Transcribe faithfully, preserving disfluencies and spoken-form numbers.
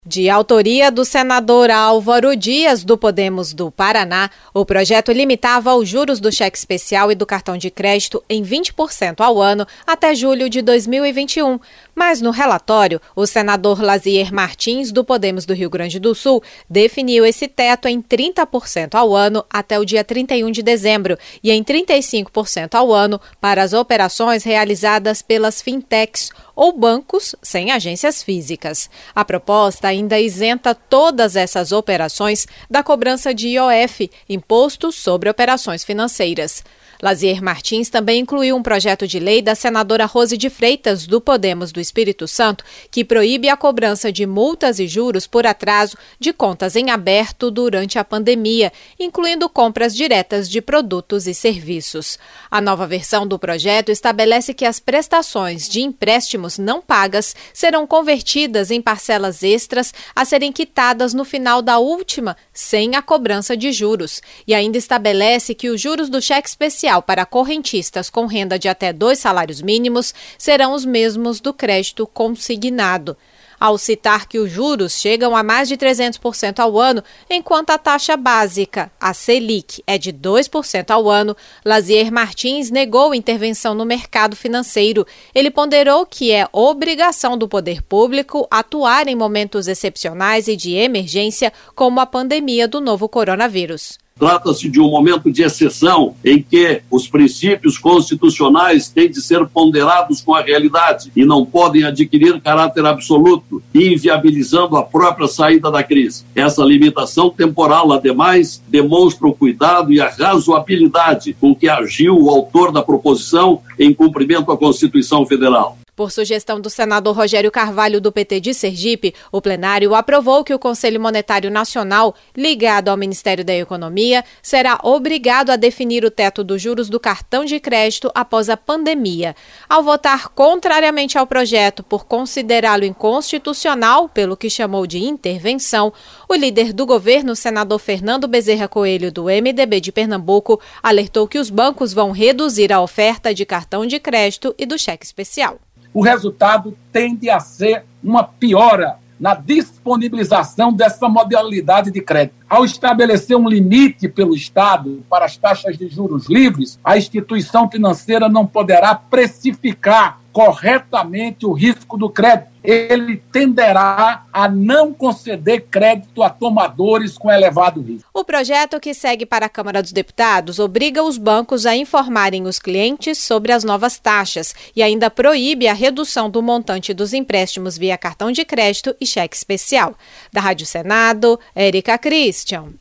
De autoria do senador Álvaro Dias, do Podemos do Paraná, o projeto limitava os juros do cheque especial e do cartão de crédito em vinte por cento ao ano até julho de dois mil e vinte e um. Mas no relatório, o senador Lazier Martins, do Podemos do Rio Grande do Sul, definiu esse teto em trinta por cento ao ano até o dia trinta e um de dezembro e em trinta e cinco por cento ao ano para as operações realizadas pelas fintechs ou bancos sem agências físicas. A proposta ainda isenta todas essas operações da cobrança de I O F, Imposto sobre Operações Financeiras. Lazier Martins também incluiu um projeto de lei da senadora Rose de Freitas, do Podemos do Espírito Santo, que proíbe a cobrança de multas e juros por atraso de contas em aberto durante a pandemia, incluindo compras diretas de produtos e serviços. A nova versão do projeto estabelece que as prestações de empréstimos não pagas serão convertidas em parcelas extras a serem quitadas no final da última, sem a cobrança de juros. E ainda estabelece que os juros do cheque especial para correntistas com renda de até dois salários mínimos serão os mesmos do crédito consignado. Ao citar que os juros chegam a mais de trezentos por cento ao ano, enquanto a taxa básica, a Selic, é de dois por cento ao ano, Lazier Martins negou intervenção no mercado financeiro. Ele ponderou que é obrigação do poder público atuar em momentos excepcionais e de emergência, como a pandemia do novo coronavírus. Trata-se de um momento de exceção em que os princípios constitucionais têm de ser ponderados com a realidade e não podem adquirir caráter absoluto, inviabilizando a própria saída da crise. Essa limitação temporal, ademais, demonstra o cuidado e a razoabilidade com que agiu o autor da proposição em cumprimento à Constituição Federal. Por sugestão do senador Rogério Carvalho, do P T de Sergipe, o plenário aprovou que o Conselho Monetário Nacional, ligado ao Ministério da Economia, será obrigado a definir o teto dos juros do cartão de crédito após a pandemia. Ao votar contrariamente ao projeto por considerá-lo inconstitucional, pelo que chamou de intervenção, o líder do governo, senador Fernando Bezerra Coelho, do M D B de Pernambuco, alertou que os bancos vão reduzir a oferta de cartão de crédito e do cheque especial. O resultado tende a ser uma piora na disponibilização dessa modalidade de crédito. Ao estabelecer um limite pelo Estado para as taxas de juros livres, a instituição financeira não poderá precificar corretamente o risco do crédito. Ele tenderá a não conceder crédito a tomadores com elevado risco. O projeto, que segue para a Câmara dos Deputados, obriga os bancos a informarem os clientes sobre as novas taxas e ainda proíbe a redução do montante dos empréstimos via cartão de crédito e cheque especial. Da Rádio Senado, Érica Christian.